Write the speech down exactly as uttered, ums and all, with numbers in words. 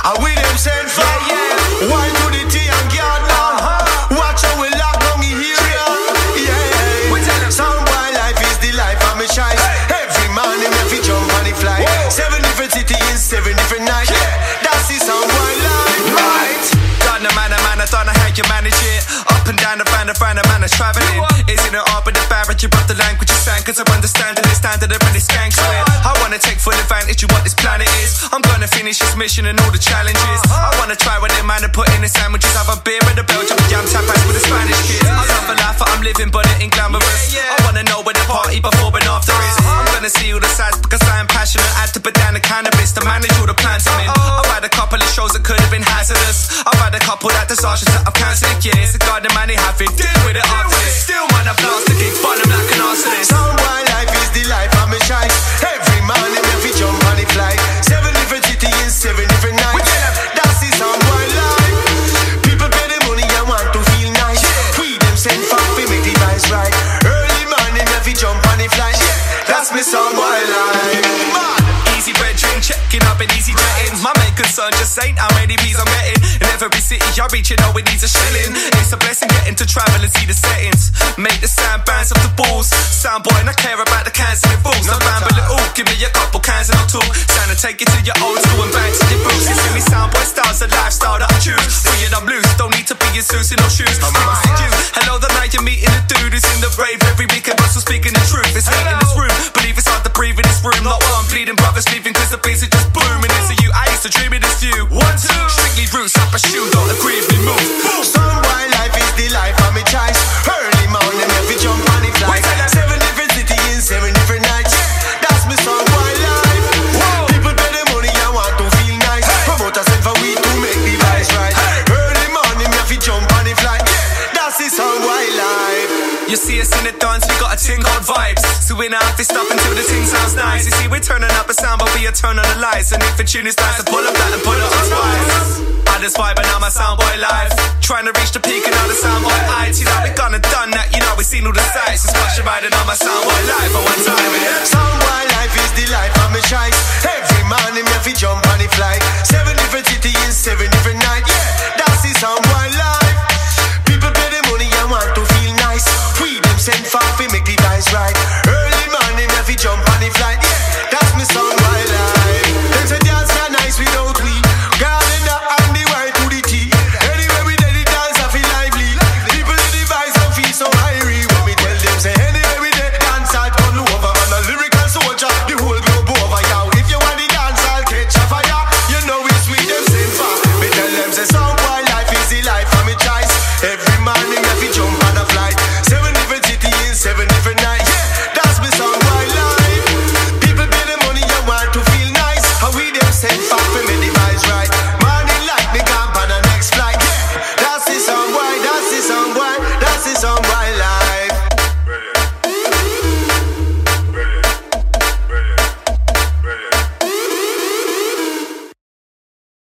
I with them send for. Yeah, yeah. Why do the tea and garden? Uh-huh. Watch how we lock down the area. Yeah, yeah. Sound boy life is the life I'm a choice. Hey. Every morning every jump on the fly. Whoa. Seven different cities, seven different nights. Yeah. That's the sound boy life. Right. God, no man, man, I don't know how you manage it. Up and down the fan, the fan, the man is traveling. Isn't it up with the barrage? You brought the language you sang, cause I understand it, it's standard up and it's gang to it. I wanna take full advantage of what this planet is. I'm gonna finish this mission and all the challenges. I wanna try what they man and put in the sandwiches. Have a beer and a Belgian jam tapas with the Spanish kids. I love the life that I'm living, but it ain't glamorous. I wanna know where the party before and after is. I'm gonna see all the sides because I am passionate. I had to put down the cannabis to manage all the plans I'm in. I've had a couple of shows that could have been hazardous. I've had a couple that disastrous that I've cancelled. Yeah, it's a garden man, they have it. Deal with it after this. Still man, I blast the gig, but I'm like an arsonist. Sound boy life is the life I'm a choice. Every morning every jump on the fly. Seven different cities, seven different nights. That's the sound boy life. People pay the money and want to feel nice. We them send for we make the vibes right. Early morning every jump on the fly. That's me sound boy life. Man. Easy bread drink, checking up and easy jetting. My main concern just ain't how many B's I'm getting. In every city I reach, you know it needs a shilling. It's a blessing getting to travel and see the settings. Make the sound bounce off the balls. Sound boy, and I care about the cans and the rules. No ramble at all, give me a couple cans and I'll talk. Sound to take you to your old school and back to your roots. You see me sound boy style's a lifestyle that I choose. Weird, I'm loose, don't need to be in suits and no shoes. You. Hello, the night you're meeting the dude who's in the rave every weekend, but still speaking the truth. It's hate in this room, believe it's hard to breathe in this room. Not while I'm bleeding, brothers leaving cause the beats are just booming. It's a you, I used to dream of this view. One, two, strictly roots up a shoe, don't agree if we move. Boom. Sound boy life is the life I'm a choice. Early morning every jump on the fly. Seven different cities, seven different nights. That's me sound boy life. Whoa. People pay the money and want to feel nice. Hey. Promote yourself for we to make the vibes right. Hey. Early morning every jump on the fly. That's the sound boy life. You see us in the dance, we got a ting called vibes. So we're not this stuff until the ting sounds nice. You see we're turning up a sound, but we are turning on the lights. And if the tune is nice, to pull up that and put it on twice. I just vibe and now my sound boy life. Trying to reach the peak and now the sound boy heights. You know we gonna done that, you know we seen all the sights. It's watching riding on my sound boy life for one time. Yeah. Sound boy life is the life I'm a choice. Every